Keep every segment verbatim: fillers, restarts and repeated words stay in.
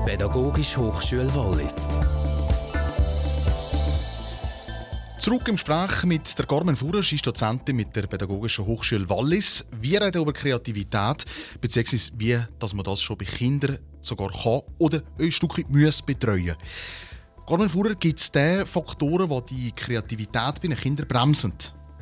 Pädagogische Hochschule Wallis. Zurück im Gespräch mit der Carmen Furasch, ist Dozentin mit der Pädagogischen Hochschule Wallis. Wir reden über Kreativität, beziehungsweise wie dass man das schon bei Kindern sogar kann oder ein Stück weit muss betreuen. Carmen Furasch, gibt es diese Faktoren, die die Kreativität bei den Kindern bremsen?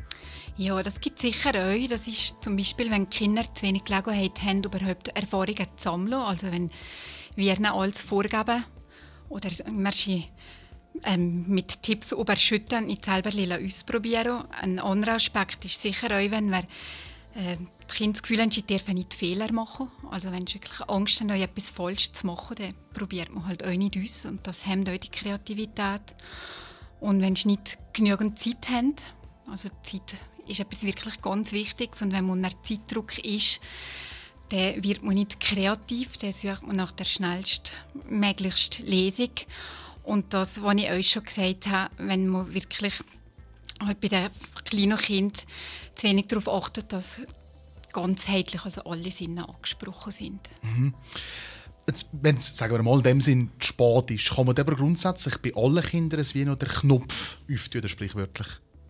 Ja, das gibt es sicher auch. Das ist zum Beispiel, wenn die Kinder zu wenig Gelegenheit haben, überhaupt Erfahrungen zu sammeln. Also wenn wir ihnen alles vorgeben oder wir ähm, mit Tipps überschütten und nicht selber ausprobieren. Ein anderer Aspekt ist sicher auch, wenn wir äh, die Kinder das Gefühl haben, sie dürfen nicht Fehler machen. Also wenn sie wirklich Angst haben, etwas falsch zu machen, dann probiert man halt auch nicht aus. Und das hemmt auch die Kreativität. Und wenn sie nicht genügend Zeit haben, also Zeit ist etwas wirklich ganz Wichtiges. Und wenn man unter Zeitdruck ist, dann wird man nicht kreativ, dann sucht man nach der schnellstmöglichsten Lesung. Und das, was ich euch schon gesagt habe, wenn man wirklich halt bei den kleinen Kindern zu wenig darauf achtet, dass ganzheitlich also alle Sinne angesprochen sind. Mhm. Jetzt, wenn es, sagen wir mal, in dem Sinn zu spät ist, kann man aber grundsätzlich bei allen Kindern wie noch den Knopf öffnen, sprichwörtlich?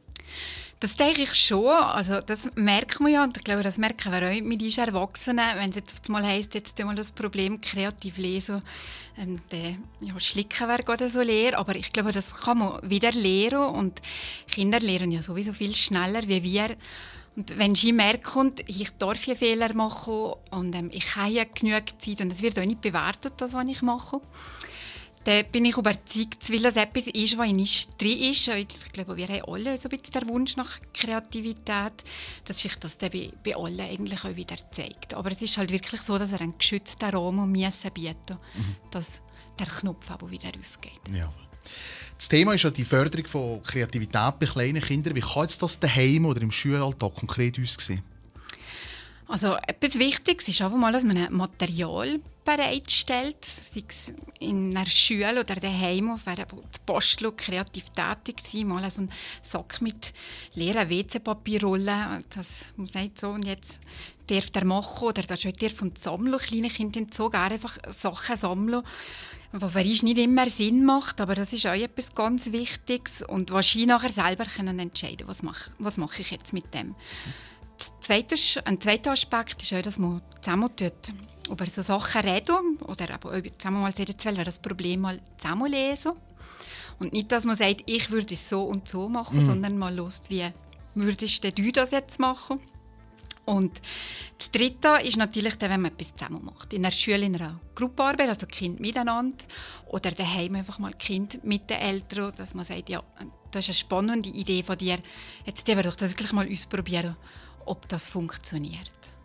Das denke ich schon. Also das merkt man ja, und ich glaube, das merken wir auch mit uns Erwachsenen. Wenn es jetzt mal heisst, jetzt tun wir das Problem kreativ lesen, ähm, dann ja, schlicken wir gerade so leer. Aber ich glaube, das kann man wieder lernen. Und Kinder lernen ja sowieso viel schneller wie wir. Und wenn sie merken, ich darf hier Fehler machen und ähm, ich habe ja genug Zeit und es wird auch nicht bewertet, das, was ich mache, dann bin ich überzeugt, weil das etwas ist, was in uns drin ist. Ich glaube, wir haben alle so ein bisschen den Wunsch nach Kreativität, dass sich das dann bei, bei allen eigentlich auch wieder zeigt. Aber es ist halt wirklich so, dass er einen geschützten Rahmen bieten muss, mhm. dass der Knopf aber wieder aufgeht. Ja. Das Thema ist ja die Förderung von Kreativität bei kleinen Kindern. Wie kann jetzt das daheim oder im Schulalltag konkret aussehen? Also etwas Wichtiges ist einfach mal, dass man ein Material bereitstellt, sei es in einer Schule oder daheim, auf der Bastel kreativ tätig sein, mal so einen Sack mit leeren W C-Papierrollen, das muss nicht so und jetzt darf der machen oder das darf von sammeln. Kleine Kinder haben so gerne einfach Sachen sammeln, was für uns nicht immer Sinn macht, aber das ist auch etwas ganz Wichtiges und was sie nachher selber können entscheiden, was mache, was mache ich jetzt mit dem. Zweiter, ein zweiter Aspekt ist auch, dass man zusammen über so Sachen reden oder aber zusammen mal sehen, wir das Problem mal zusammen lesen. Und nicht, dass man sagt, ich würde es so und so machen, mhm. sondern mal hört, wie würdest du das jetzt machen? Und das Dritte ist natürlich, wenn man etwas zusammen macht. In der Schule, in einer Gruppenarbeit, also Kind miteinander oder daheim einfach mal Kind mit den Eltern, dass man sagt, ja, das ist eine spannende Idee von dir, jetzt wollen wir doch das wirklich mal ausprobieren, ob das funktioniert.